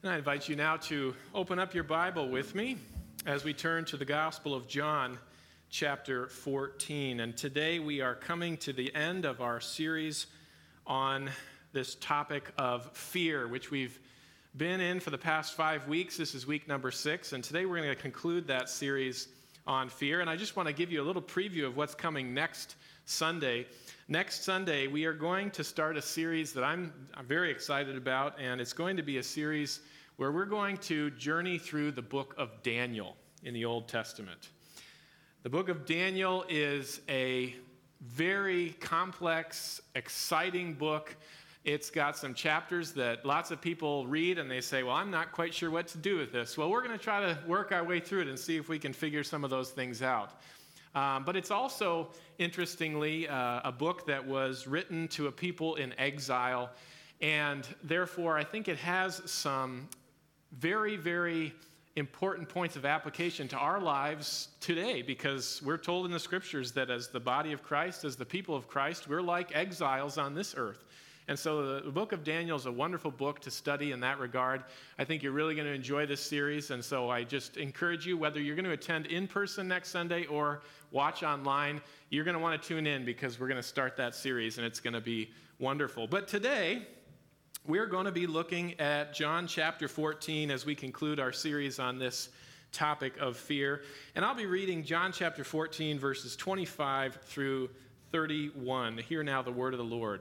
And I invite you now to open up your Bible with me as we turn to the Gospel of John, chapter 14. And today we are coming to the end of our series on this topic of fear, which we've been in for the past 5 weeks. This is week number 6, and today we're going to conclude that series on fear. And I just want to give you a little preview of what's coming next Sunday. Next Sunday, we are going to start a series that I'm very excited about, and it's going to be a series where we're going to journey through the book of Daniel in the Old Testament. The book of Daniel is a very complex, exciting book. It's got some chapters that lots of people read and they say, well, I'm not quite sure what to do with this. Well, we're going to try to work our way through it and see if we can figure some of those things out. But it's also, interestingly, a book that was written to a people in exile, and therefore I think it has some very, very important points of application to our lives today, because we're told in the Scriptures that as the body of Christ, as the people of Christ, we're like exiles on this earth. And so the book of Daniel is a wonderful book to study in that regard. I think you're really going to enjoy this series, and so I just encourage you, whether you're going to attend in person next Sunday or watch online, you're going to want to tune in because we're going to start that series, and it's going to be wonderful. But today, we're going to be looking at John chapter 14 as we conclude our series on this topic of fear. And I'll be reading John chapter 14, verses 25 through 31. Hear now the word of the Lord.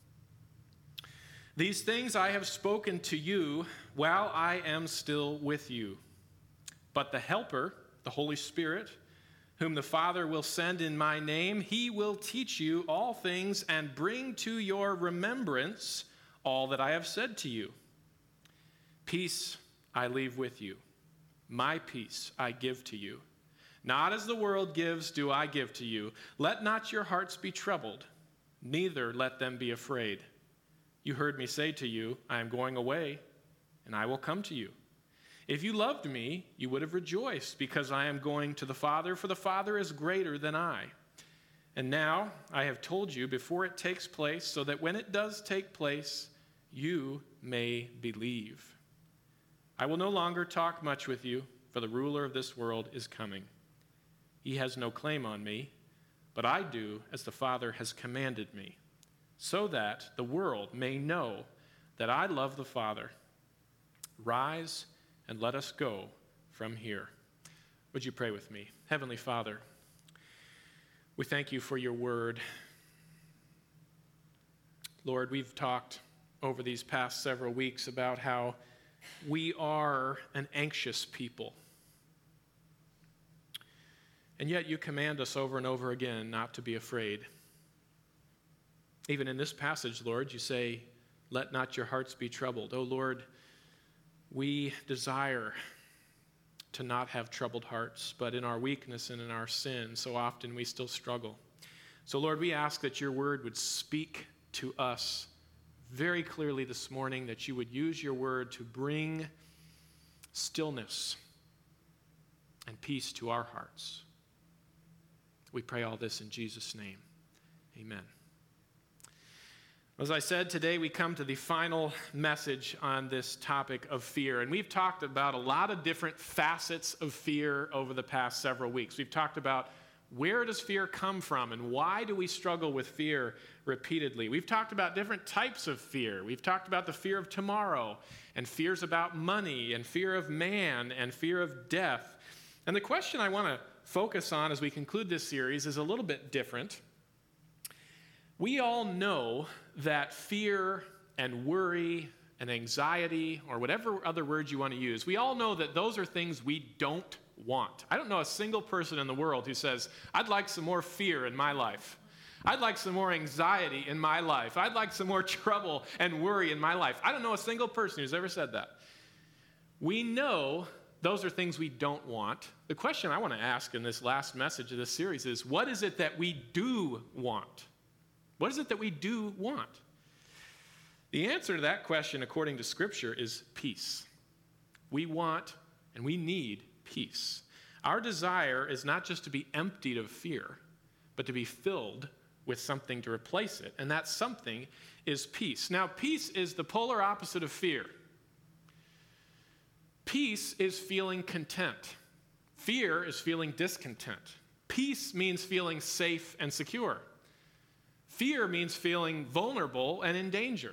These things I have spoken to you while I am still with you. But the Helper, the Holy Spirit, whom the Father will send in my name, he will teach you all things and bring to your remembrance all that I have said to you. Peace I leave with you. My peace I give to you. Not as the world gives do I give to you. Let not your hearts be troubled, neither let them be afraid. You heard me say to you, I am going away, and I will come to you. If you loved me, you would have rejoiced, because I am going to the Father, for the Father is greater than I. And now I have told you before it takes place, so that when it does take place, you may believe. I will no longer talk much with you, for the ruler of this world is coming. He has no claim on me, but I do as the Father has commanded me, so that the world may know that I love the Father. Rise and let us go from here. Would you pray with me? Heavenly Father, we thank you for your word. Lord, we've talked over these past several weeks about how we are an anxious people. And yet you command us over and over again not to be afraid. Even in this passage, Lord, you say, let not your hearts be troubled. Oh, Lord, we desire to not have troubled hearts, but in our weakness and in our sin, so often we still struggle. So, Lord, we ask that your word would speak to us very clearly this morning, that you would use your word to bring stillness and peace to our hearts. We pray all this in Jesus' name. Amen. As I said, today we come to the final message on this topic of fear. And we've talked about a lot of different facets of fear over the past several weeks. We've talked about where does fear come from and why do we struggle with fear repeatedly. We've talked about different types of fear. We've talked about the fear of tomorrow and fears about money and fear of man and fear of death. And the question I want to focus on as we conclude this series is a little bit different. We all know that fear and worry and anxiety, or whatever other words you want to use, we all know that those are things we don't want. I don't know a single person in the world who says, I'd like some more fear in my life. I'd like some more anxiety in my life. I'd like some more trouble and worry in my life. I don't know a single person who's ever said that. We know those are things we don't want. The question I want to ask in this last message of this series is, what is it that we do want? What is it that we do want? The answer to that question, according to Scripture, is peace. We want and we need peace. Our desire is not just to be emptied of fear, but to be filled with something to replace it. And that something is peace. Now, peace is the polar opposite of fear. Peace is feeling content. Fear is feeling discontent. Peace means feeling safe and secure. Fear means feeling vulnerable and in danger.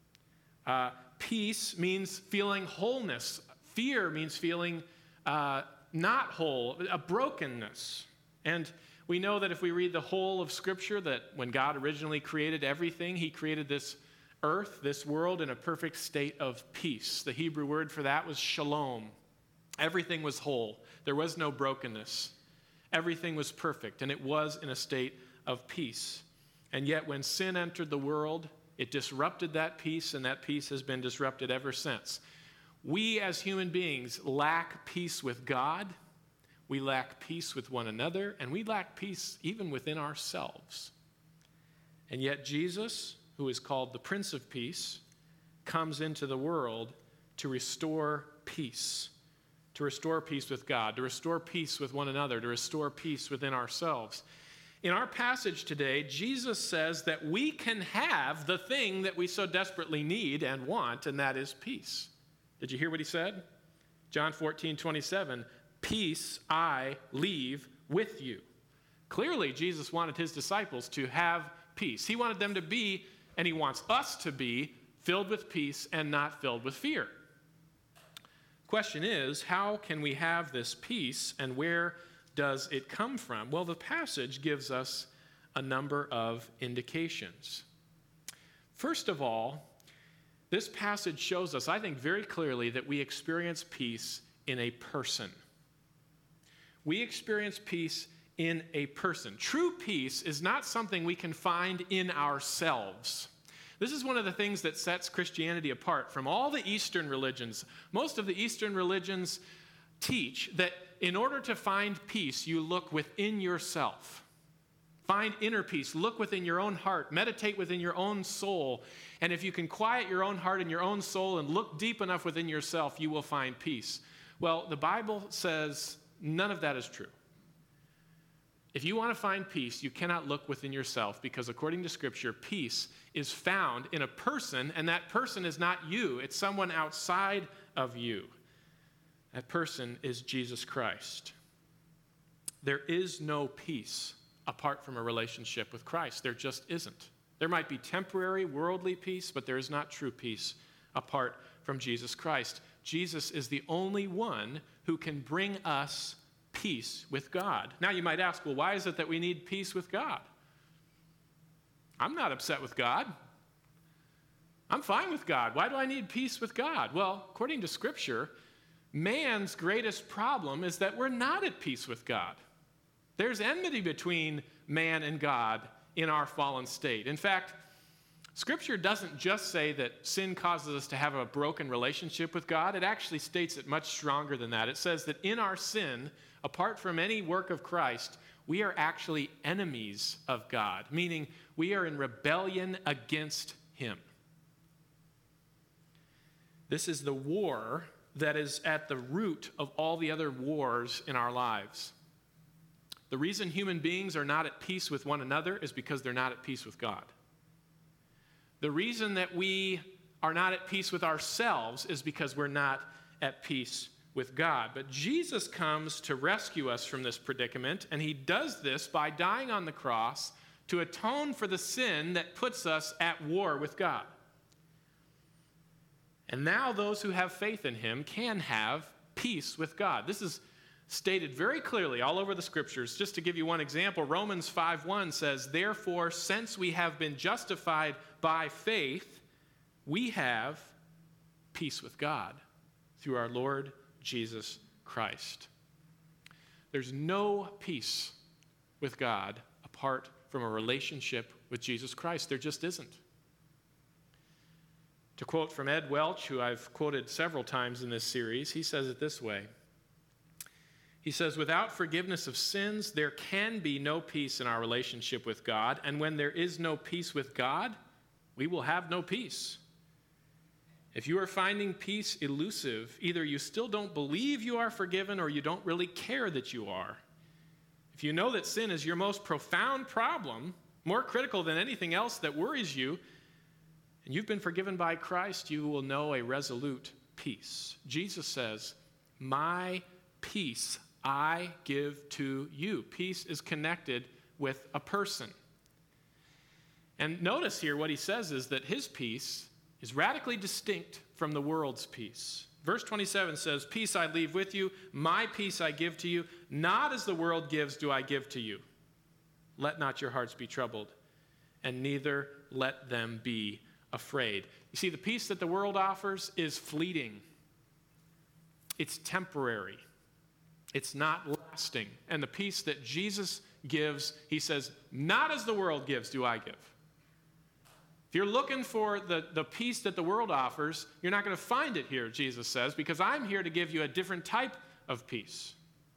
Peace means feeling wholeness. Fear means feeling not whole, a brokenness. And we know that if we read the whole of Scripture, that when God originally created everything, he created this earth, this world, in a perfect state of peace. The Hebrew word for that was shalom. Everything was whole. There was no brokenness. Everything was perfect, and it was in a state of peace. And yet when sin entered the world, it disrupted that peace, and that peace has been disrupted ever since. We as human beings lack peace with God, we lack peace with one another, and we lack peace even within ourselves. And yet Jesus, who is called the Prince of Peace, comes into the world to restore peace with God, to restore peace with one another, to restore peace within ourselves. In our passage today, Jesus says that we can have the thing that we so desperately need and want, and that is peace. Did you hear what he said? John 14:27, peace I leave with you. Clearly, Jesus wanted his disciples to have peace. He wanted them to be, and he wants us to be, filled with peace and not filled with fear. Question is, how can we have this peace, and where does it come from? Well, the passage gives us a number of indications. First of all, this passage shows us, I think, very clearly that we experience peace in a person. We experience peace in a person. True peace is not something we can find in ourselves. This is one of the things that sets Christianity apart from all the Eastern religions. Most of the Eastern religions teach that in order to find peace, you look within yourself. Find inner peace. Look within your own heart. Meditate within your own soul. And if you can quiet your own heart and your own soul and look deep enough within yourself, you will find peace. Well, the Bible says none of that is true. If you want to find peace, you cannot look within yourself, because according to Scripture, peace is found in a person, and that person is not you. It's someone outside of you. That person is Jesus Christ. There is no peace apart from a relationship with Christ. There just isn't. There might be temporary worldly peace, but there is not true peace apart from Jesus Christ. Jesus is the only one who can bring us peace with God. Now you might ask, well, why is it that we need peace with God? I'm not upset with God. I'm fine with God. Why do I need peace with God? Well, according to Scripture, man's greatest problem is that we're not at peace with God. There's enmity between man and God in our fallen state. In fact, Scripture doesn't just say that sin causes us to have a broken relationship with God. It actually states it much stronger than that. It says that in our sin, apart from any work of Christ, we are actually enemies of God, meaning we are in rebellion against him. This is the war that is at the root of all the other wars in our lives. The reason human beings are not at peace with one another is because they're not at peace with God. The reason that we are not at peace with ourselves is because we're not at peace with God. But Jesus comes to rescue us from this predicament, and he does this by dying on the cross to atone for the sin that puts us at war with God. And now those who have faith in him can have peace with God. This is stated very clearly all over the Scriptures. Just to give you one example, Romans 5:1 says, "Therefore, since we have been justified by faith, we have peace with God through our Lord Jesus Christ." There's no peace with God apart from a relationship with Jesus Christ. There just isn't. To quote from Ed Welch, who I've quoted several times in this series, he says it this way. He says, "Without forgiveness of sins, there can be no peace in our relationship with God. And when there is no peace with God, we will have no peace. If you are finding peace elusive, either you still don't believe you are forgiven or you don't really care that you are. If you know that sin is your most profound problem, more critical than anything else that worries you, and you've been forgiven by Christ, you will know a resolute peace." Jesus says, My peace I give to you. Peace is connected with a person. And notice here what he says is that his peace is radically distinct from the world's peace. Verse 27 says, peace I leave with you, my peace I give to you, not as the world gives do I give to you. Let not your hearts be troubled, and neither let them be afraid. You see, the peace that the world offers is fleeting. It's temporary. It's not lasting. And the peace that Jesus gives, he says, not as the world gives do I give. If you're looking for the peace that the world offers, you're not going to find it here, Jesus says, because I'm here to give you a different type of peace.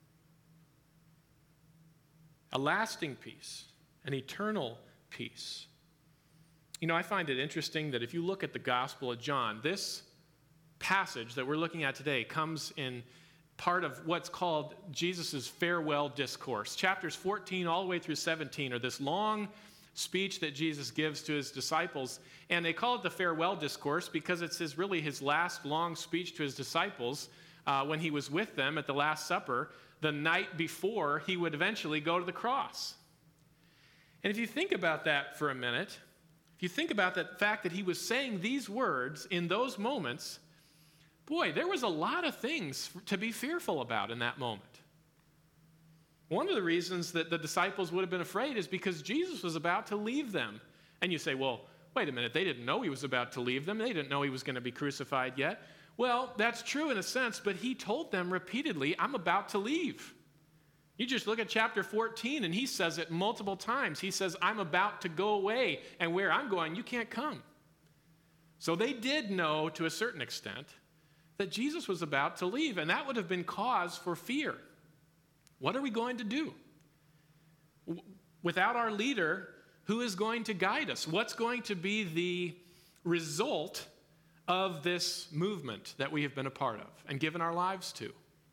A lasting peace, an eternal peace. You know, I find it interesting that if you look at the Gospel of John, this passage that we're looking at today comes in part of what's called Jesus' farewell discourse. Chapters 14 all the way through 17 are this long speech that Jesus gives to his disciples, and they call it the farewell discourse because it's really his last long speech to his disciples when he was with them at the Last Supper the night before he would eventually go to the cross. And if you think about that for a minute, if you think about the fact that he was saying these words in those moments, boy, there was a lot of things to be fearful about in that moment. One of the reasons that the disciples would have been afraid is because Jesus was about to leave them. And you say, well, wait a minute, they didn't know he was about to leave them. They didn't know he was going to be crucified yet. Well, that's true in a sense, but he told them repeatedly, I'm about to leave. You just look at chapter 14, and he says it multiple times. He says, I'm about to go away, and where I'm going, you can't come. So they did know to a certain extent that Jesus was about to leave, and that would have been cause for fear. What are we going to do? Without our leader, who is going to guide us? What's going to be the result of this movement that we have been a part of and given our lives to?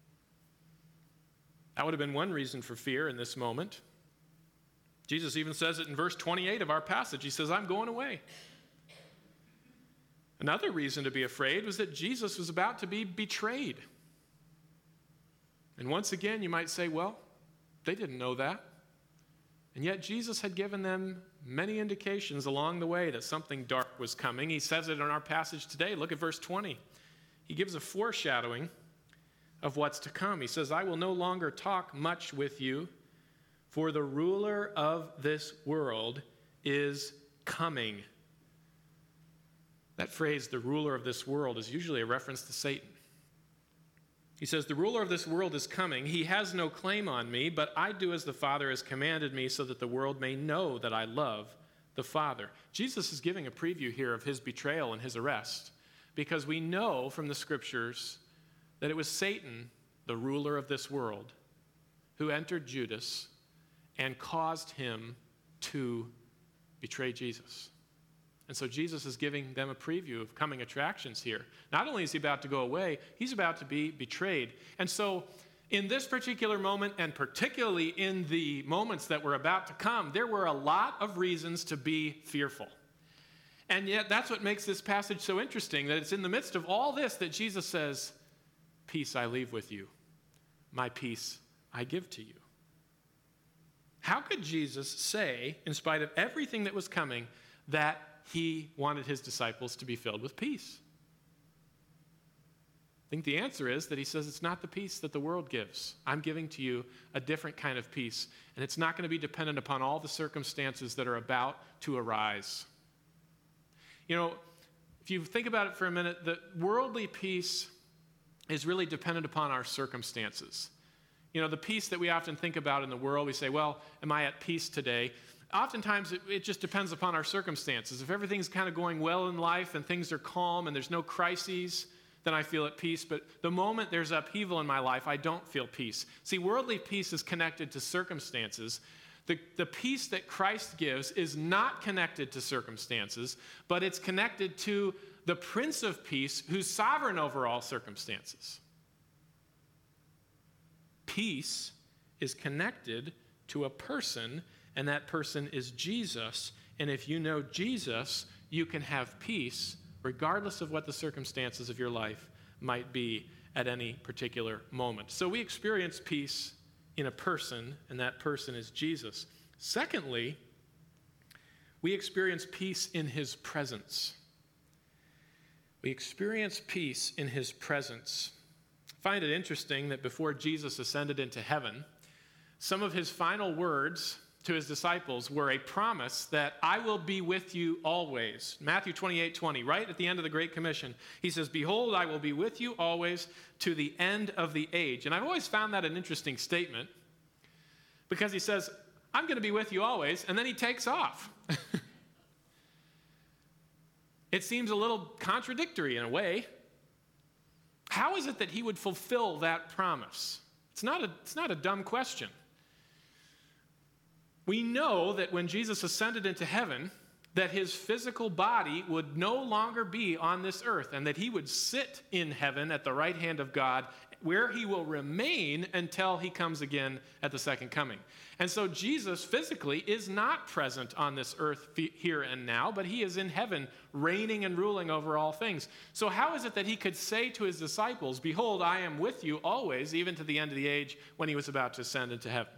That would have been one reason for fear in this moment. Jesus even says it in verse 28 of our passage. He says, I'm going away. Another reason to be afraid was that Jesus was about to be betrayed. And once again, you might say, well, they didn't know that. And yet Jesus had given them many indications along the way that something dark was coming. He says it in our passage today. Look at verse 20. He gives a foreshadowing of what's to come. He says, I will no longer talk much with you, for the ruler of this world is coming. That phrase, the ruler of this world, is usually a reference to Satan. He says, the ruler of this world is coming. He has no claim on me, but I do as the Father has commanded me so that the world may know that I love the Father. Jesus is giving a preview here of his betrayal and his arrest because we know from the scriptures that it was Satan, the ruler of this world, who entered Judas and caused him to betray Jesus. And so Jesus is giving them a preview of coming attractions here. Not only is he about to go away, he's about to be betrayed. And so in this particular moment, and particularly in the moments that were about to come, there were a lot of reasons to be fearful. And yet that's what makes this passage so interesting, that it's in the midst of all this that Jesus says, peace I leave with you, my peace I give to you. How could Jesus say, in spite of everything that was coming, that he wanted his disciples to be filled with peace? I think the answer is that he says it's not the peace that the world gives. I'm giving to you a different kind of peace, and it's not going to be dependent upon all the circumstances that are about to arise. You know, if you think about it for a minute, the worldly peace is really dependent upon our circumstances. You know, the peace that we often think about in the world, we say, well, am I at peace today? Oftentimes, it just depends upon our circumstances. If everything's kind of going well in life and things are calm and there's no crises, then I feel at peace. But the moment there's upheaval in my life, I don't feel peace. See, worldly peace is connected to circumstances. The peace that Christ gives is not connected to circumstances, but it's connected to the Prince of Peace who's sovereign over all circumstances. Peace is connected to a person, and that person is Jesus. And if you know Jesus, you can have peace regardless of what the circumstances of your life might be. at any particular moment. So we experience peace in a person, and that person is Jesus. Secondly, we experience peace in his presence. We experience peace in his presence. I find it interesting that before Jesus ascended into heaven, some of his final words to his disciples were a promise that I will be with you always. Matthew 28:20, right at the end of the Great Commission, he says, behold, I will be with you always to the end of the age. And I've always found that an interesting statement because he says, I'm going to be with you always, and then he takes off. It seems a little contradictory in a way. How is it that he would fulfill that promise? It's not a dumb question. We know that when Jesus ascended into heaven, that his physical body would no longer be on this earth and that he would sit in heaven at the right hand of God where he will remain until he comes again at the second coming. And so Jesus physically is not present on this earth here and now, but he is in heaven reigning and ruling over all things. So how is it that he could say to his disciples, behold, I am with you always, even to the end of the age, when he was about to ascend into heaven?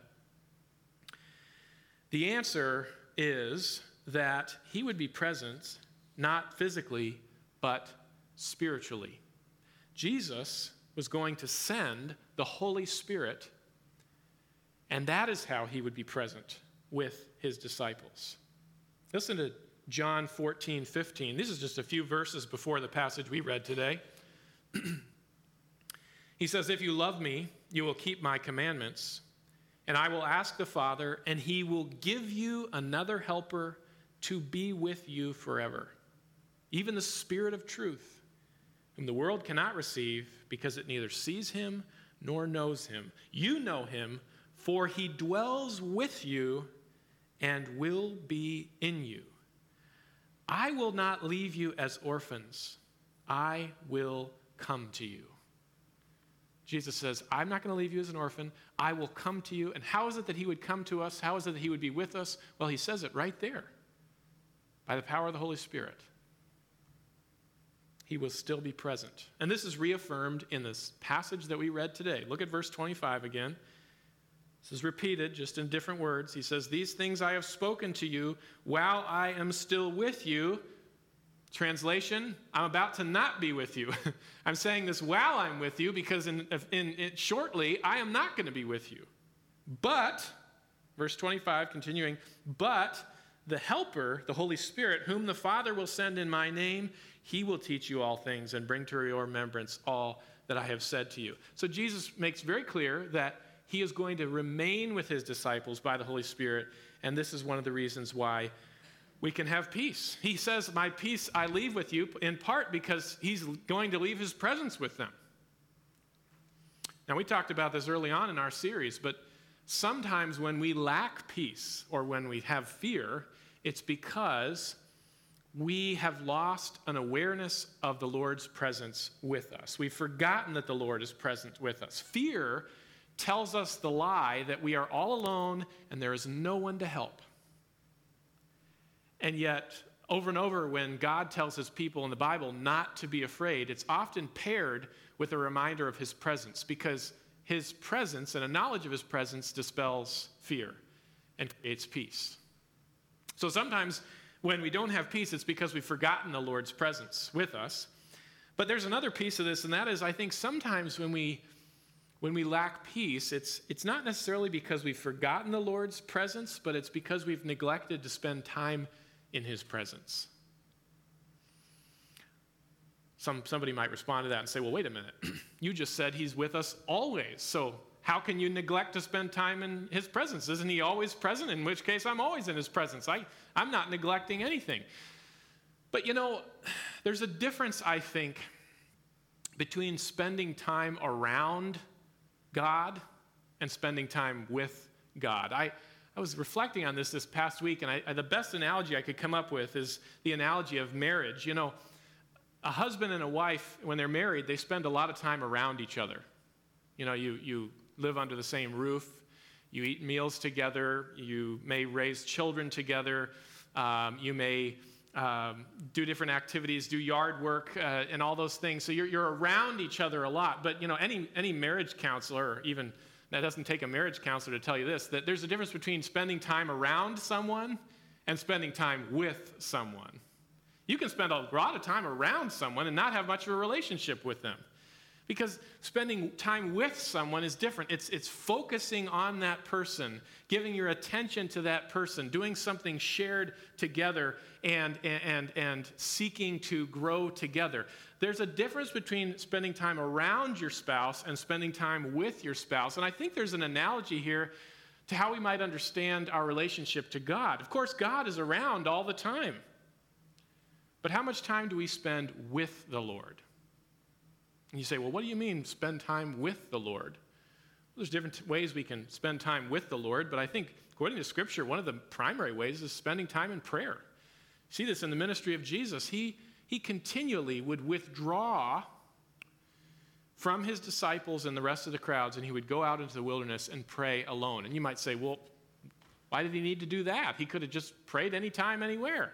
The answer is that he would be present, not physically, but spiritually. Jesus was going to send the Holy Spirit, and that is how he would be present with his disciples. Listen to John 14:15. This is just a few verses before the passage we read today. He says, if you love me, you will keep my commandments. And I will ask the Father, and he will give you another helper to be with you forever, even the Spirit of truth, whom the world cannot receive because it neither sees him nor knows him. You know him, for he dwells with you and will be in you. I will not leave you as orphans. I will come to you. Jesus says, I'm not going to leave you as an orphan. I will come to you. And how is it that he would come to us? How is it that he would be with us? Well, he says it right there. By the power of the Holy Spirit. He will still be present. And this is reaffirmed in this passage that we read today. Look at verse 25 again. This is repeated, just in different words. He says, these things I have spoken to you while I am still with you. Translation, I'm about to not be with you. I'm saying this while I'm with you because shortly I am not going to be with you. But, verse 25 continuing, but the Helper, the Holy Spirit, whom the Father will send in my name, he will teach you all things and bring to your remembrance all that I have said to you. So Jesus makes very clear that he is going to remain with his disciples by the Holy Spirit, and this is one of the reasons why we can have peace. He says, my peace I leave with you, in part because he's going to leave his presence with them. Now, we talked about this early on in our series, but sometimes when we lack peace or when we have fear, it's because we have lost an awareness of the Lord's presence with us. We've forgotten that the Lord is present with us. Fear tells us the lie that we are all alone and there is no one to help. And yet, over and over, when God tells his people in the Bible not to be afraid, it's often paired with a reminder of his presence, because his presence and a knowledge of his presence dispels fear and creates peace. So sometimes when we don't have peace, it's because we've forgotten the Lord's presence with us. But there's another piece of this, and that is, I think sometimes when we lack peace, it's not necessarily because we've forgotten the Lord's presence, but it's because we've neglected to spend time in his presence. Somebody might respond to that and say, well, wait a minute. You just said he's with us always. So how can you neglect to spend time in his presence? Isn't he always present? In which case, I'm always in his presence. I'm not neglecting anything. But there's a difference, I think, between spending time around God and spending time with God. I was reflecting on this past week, and the best analogy I could come up with is the analogy of marriage. A husband and a wife, when they're married, they spend a lot of time around each other. You live under the same roof, you eat meals together, you may raise children together, you may do different activities, do yard work, and all those things. So you're around each other a lot. But any marriage counselor, or even that doesn't take a marriage counselor to tell you this, that there's a difference between spending time around someone and spending time with someone. You can spend a lot of time around someone and not have much of a relationship with them. Because spending time with someone is different. It's focusing on that person, giving your attention to that person, doing something shared together and seeking to grow together. There's a difference between spending time around your spouse and spending time with your spouse. And I think there's an analogy here to how we might understand our relationship to God. Of course, God is around all the time. But how much time do we spend with the Lord? And you say, well, what do you mean spend time with the Lord? Well, there's different ways we can spend time with the Lord, but I think according to Scripture, one of the primary ways is spending time in prayer. See this in the ministry of Jesus. He continually would withdraw from his disciples and the rest of the crowds, and he would go out into the wilderness and pray alone. And you might say, well, why did he need to do that? He could have just prayed anytime, anywhere.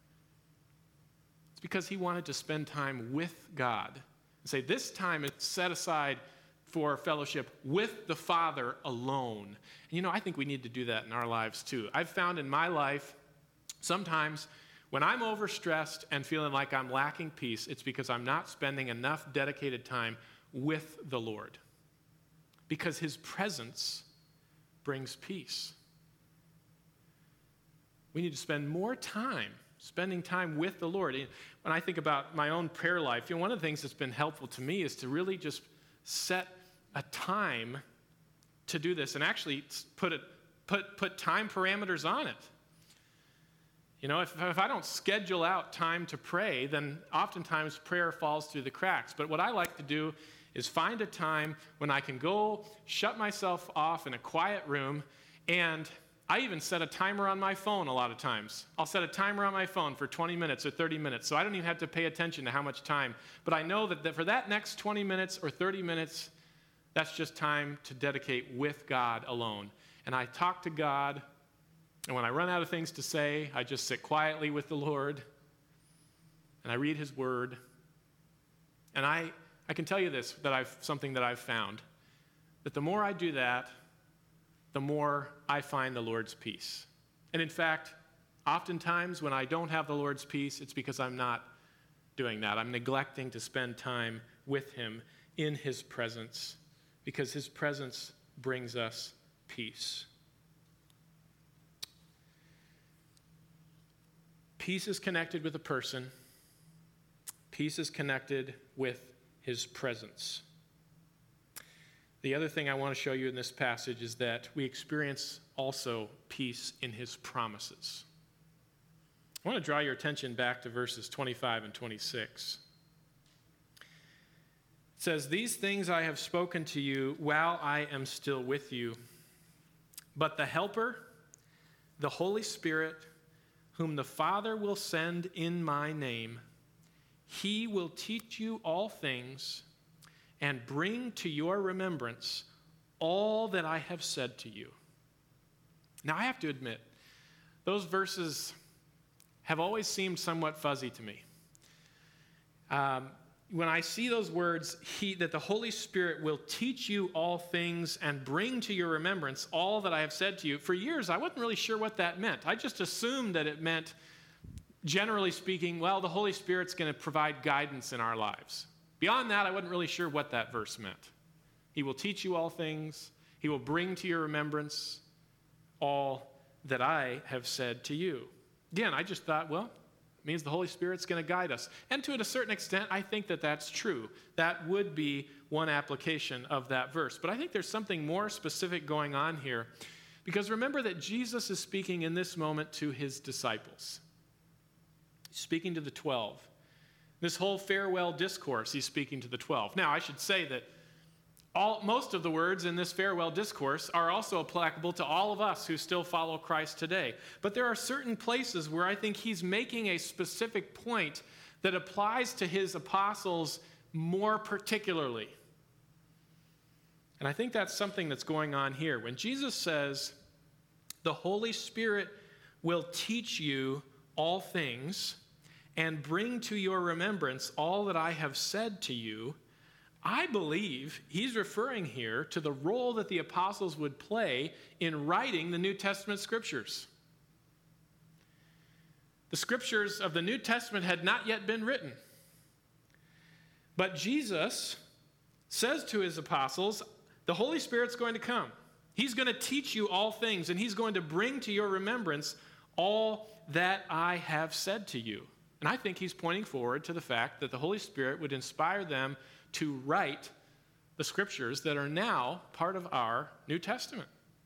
It's because he wanted to spend time with God. And say, this time is set aside for fellowship with the Father alone. And I think we need to do that in our lives too. I've found in my life, sometimes when I'm overstressed and feeling like I'm lacking peace, it's because I'm not spending enough dedicated time with the Lord. Because his presence brings peace. We need to spend more time spending time with the Lord. When I think about my own prayer life, one of the things that's been helpful to me is to really just set a time to do this and actually put time parameters on it. If I don't schedule out time to pray, then oftentimes prayer falls through the cracks. But what I like to do is find a time when I can go shut myself off in a quiet room, and I even set a timer on my phone a lot of times. I'll set a timer on my phone for 20 minutes or 30 minutes, so I don't even have to pay attention to how much time. But I know that for that next 20 minutes or 30 minutes, that's just time to dedicate with God alone. And I talk to God, and when I run out of things to say, I just sit quietly with the Lord, and I read his word. And I can tell you this, something that I've found, that the more I do that, the more I find the Lord's peace. And in fact, oftentimes when I don't have the Lord's peace, it's because I'm not doing that. I'm neglecting to spend time with him in his presence, because his presence brings us peace. Peace is connected with a person. Peace is connected with his presence. The other thing I want to show you in this passage is that we experience also peace in his promises. I want to draw your attention back to verses 25 and 26. It says, "These things I have spoken to you while I am still with you. But the Helper, the Holy Spirit, whom the Father will send in my name, he will teach you all things and bring to your remembrance all that I have said to you." Now, I have to admit, those verses have always seemed somewhat fuzzy to me. When I see those words, that the Holy Spirit will teach you all things and bring to your remembrance all that I have said to you, for years I wasn't really sure what that meant. I just assumed that it meant, generally speaking, well, the Holy Spirit's going to provide guidance in our lives. Beyond that, I wasn't really sure what that verse meant. He will teach you all things. He will bring to your remembrance all that I have said to you. Again, I just thought, well, it means the Holy Spirit's going to guide us. And to a certain extent, I think that that's true. That would be one application of that verse. But I think there's something more specific going on here. Because remember that Jesus is speaking in this moment to his disciples. He's speaking to the 12. This whole farewell discourse, he's speaking to the 12. Now, I should say that most of the words in this farewell discourse are also applicable to all of us who still follow Christ today. But there are certain places where I think he's making a specific point that applies to his apostles more particularly. And I think that's something that's going on here. When Jesus says, the Holy Spirit will teach you all things, and bring to your remembrance all that I have said to you, I believe he's referring here to the role that the apostles would play in writing the New Testament scriptures. The scriptures of the New Testament had not yet been written. But Jesus says to his apostles, the Holy Spirit's going to come. He's going to teach you all things, and he's going to bring to your remembrance all that I have said to you. And I think he's pointing forward to the fact that the Holy Spirit would inspire them to write the scriptures that are now part of our New Testament.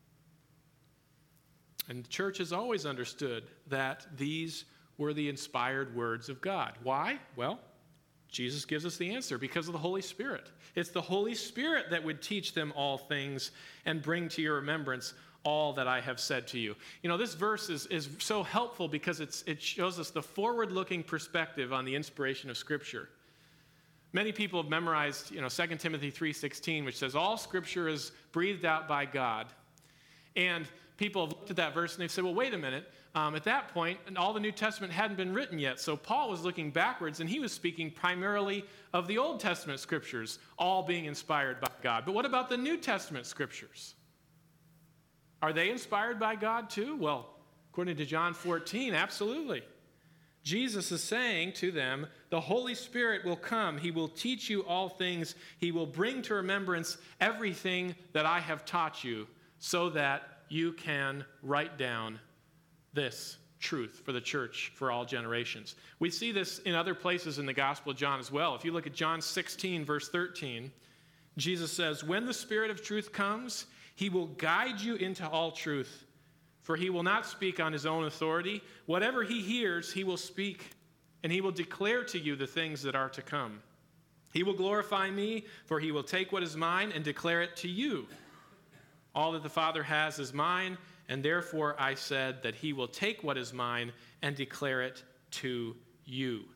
And the church has always understood that these were the inspired words of God. Why? Well, Jesus gives us the answer, because of the Holy Spirit. It's the Holy Spirit that would teach them all things and bring to your remembrance all that I have said to you. You know, this verse is so helpful because it shows us the forward-looking perspective on the inspiration of Scripture. Many people have memorized, 2 Timothy 3:16, which says, all Scripture is breathed out by God. And people have looked at that verse and they've said, well, wait a minute. At that point, all the New Testament hadn't been written yet. So Paul was looking backwards, and he was speaking primarily of the Old Testament Scriptures, all being inspired by God. But what about the New Testament Scriptures? Are they inspired by God too? Well, according to John 14, absolutely. Jesus is saying to them, the Holy Spirit will come. He will teach you all things. He will bring to remembrance everything that I have taught you, so that you can write down this truth for the church for all generations. We see this in other places in the Gospel of John as well. If you look at John 16, verse 13, Jesus says, when the Spirit of truth comes, he will guide you into all truth. For he will not speak on his own authority. Whatever he hears, he will speak, and he will declare to you the things that are to come. He will glorify me, for he will take what is mine and declare it to you. All that the Father has is mine, and therefore I said that he will take what is mine and declare it to you.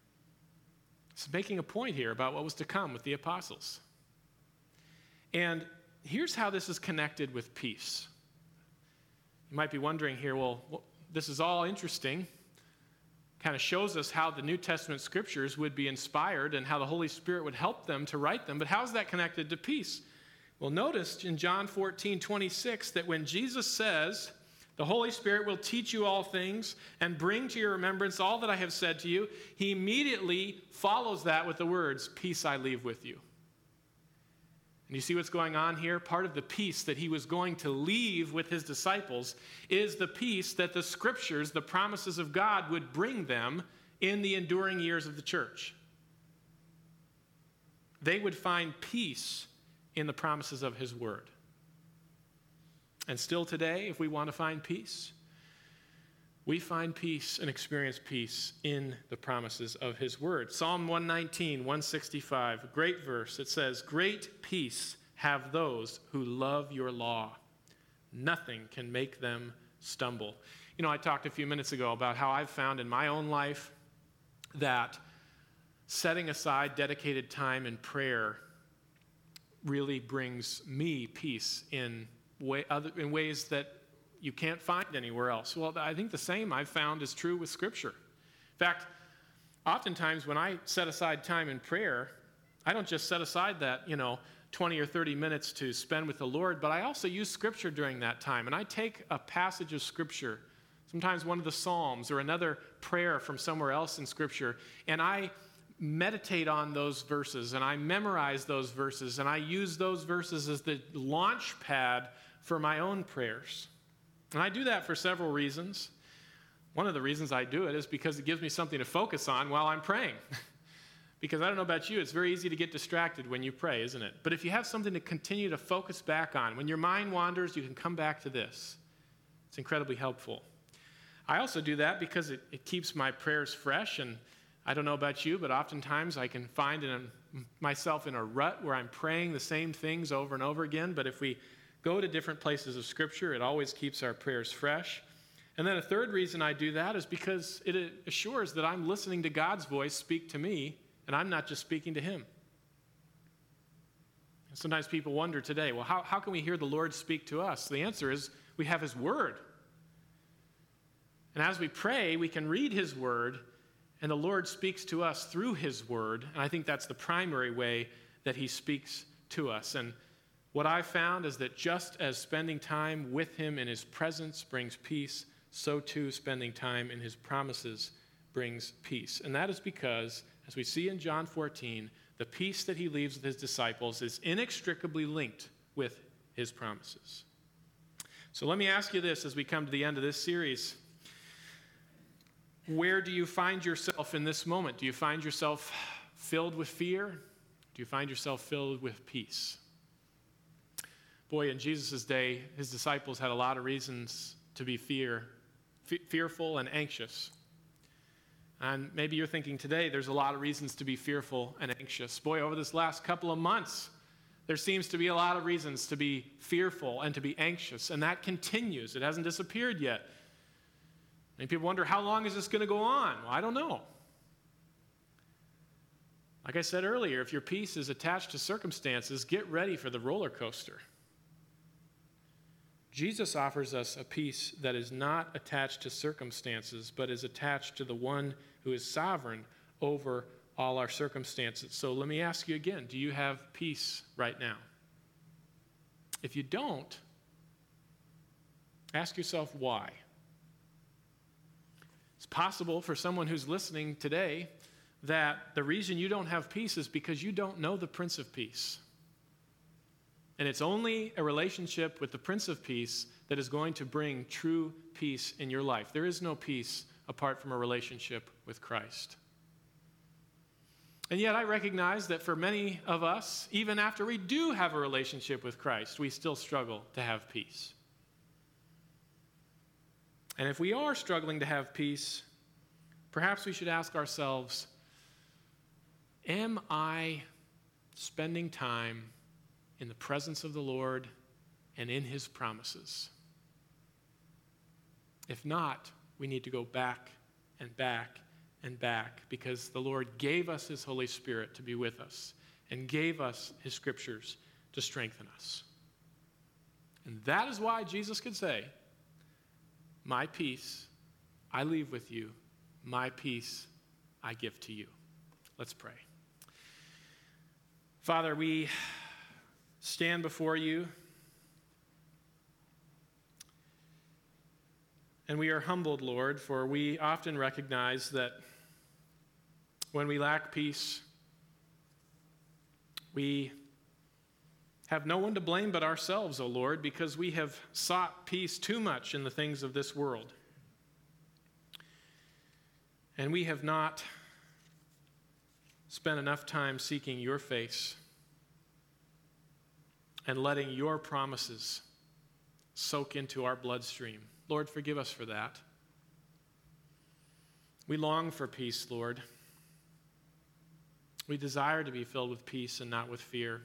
It's making a point here about what was to come with the apostles. And here's how this is connected with peace. You might be wondering here, well, this is all interesting. Kind of shows us how the New Testament scriptures would be inspired and how the Holy Spirit would help them to write them. But how is that connected to peace? Well, notice in John 14:26 that when Jesus says, the Holy Spirit will teach you all things and bring to your remembrance all that I have said to you, he immediately follows that with the words, peace I leave with you. And you see what's going on here? Part of the peace that he was going to leave with his disciples is the peace that the scriptures, the promises of God, would bring them in the enduring years of the church. They would find peace in the promises of his word. And still today, if we want to find peace, we find peace and experience peace in the promises of his word. Psalm 119, 165, a great verse. It says, great peace have those who love your law. Nothing can make them stumble. I talked a few minutes ago about how I've found in my own life that setting aside dedicated time in prayer really brings me peace in ways that you can't find anywhere else. Well, I think the same I've found is true with Scripture. In fact, oftentimes when I set aside time in prayer, I don't just set aside that, 20 or 30 minutes to spend with the Lord, but I also use Scripture during that time. And I take a passage of Scripture, sometimes one of the Psalms or another prayer from somewhere else in Scripture, and I meditate on those verses, and I memorize those verses, and I use those verses as the launch pad for my own prayers. And I do that for several reasons. One of the reasons I do it is because it gives me something to focus on while I'm praying. Because I don't know about you, it's very easy to get distracted when you pray, isn't it? But if you have something to continue to focus back on, when your mind wanders, you can come back to this. It's incredibly helpful. I also do that because it keeps my prayers fresh, and I don't know about you, but oftentimes I can find myself in a rut where I'm praying the same things over and over again. But if we go to different places of Scripture, it always keeps our prayers fresh. And then a third reason I do that is because it assures that I'm listening to God's voice speak to me, and I'm not just speaking to him. And sometimes people wonder today, well, how can we hear the Lord speak to us? The answer is we have his word. And as we pray, we can read his word, And the Lord speaks to us through his word, and I think that's the primary way that he speaks to us. And what I've found is that just as spending time with him in his presence brings peace, so too spending time in his promises brings peace. And that is because, as we see in John 14, the peace that he leaves with his disciples is inextricably linked with his promises. So let me ask you this as we come to the end of this series. Where do you find yourself in this moment? Do you find yourself filled with fear? Do you find yourself filled with peace? Boy, in Jesus' day, his disciples had a lot of reasons to be fearful and anxious. And maybe you're thinking today, there's a lot of reasons to be fearful and anxious. Boy, over this last couple of months, there seems to be a lot of reasons to be fearful and to be anxious, and that continues. It hasn't disappeared yet. Many people wonder, how long is this going to go on? Well, I don't know. Like I said earlier, if your peace is attached to circumstances, get ready for the roller coaster. Jesus offers us a peace that is not attached to circumstances, but is attached to the one who is sovereign over all our circumstances. So let me ask you again, do you have peace right now? If you don't, ask yourself why. It's possible for someone who's listening today that the reason you don't have peace is because you don't know the Prince of Peace. And it's only a relationship with the Prince of Peace that is going to bring true peace in your life. There is no peace apart from a relationship with Christ. And yet I recognize that for many of us, even after we do have a relationship with Christ, we still struggle to have peace. And if we are struggling to have peace, perhaps we should ask ourselves, am I spending time in the presence of the Lord and in his promises? If not, we need to go back and back and back, because the Lord gave us his Holy Spirit to be with us and gave us his scriptures to strengthen us. And that is why Jesus could say, my peace I leave with you, my peace I give to you. Let's pray. Father, we stand before you, and we are humbled, Lord, for we often recognize that when we lack peace, we have no one to blame but ourselves, O Lord, because we have sought peace too much in the things of this world. And we have not spent enough time seeking your face and letting your promises soak into our bloodstream. Lord, forgive us for that. We long for peace, Lord. We desire to be filled with peace and not with fear.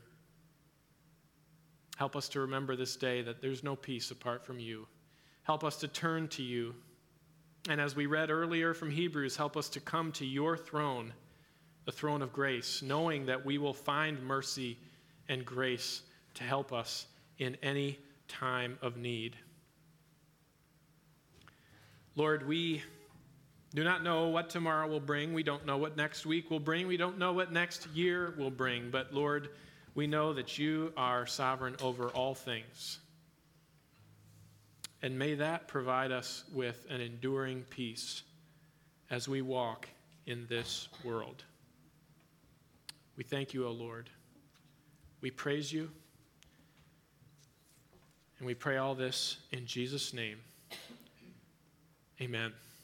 Help us to remember this day that there's no peace apart from you. Help us to turn to you. And as we read earlier from Hebrews, help us to come to your throne, the throne of grace, knowing that we will find mercy and grace to help us in any time of need. Lord, we do not know what tomorrow will bring. We don't know what next week will bring. We don't know what next year will bring. But Lord, we know that you are sovereign over all things. And may that provide us with an enduring peace as we walk in this world. We thank you, O Lord. We praise you. And we pray all this in Jesus' name. Amen.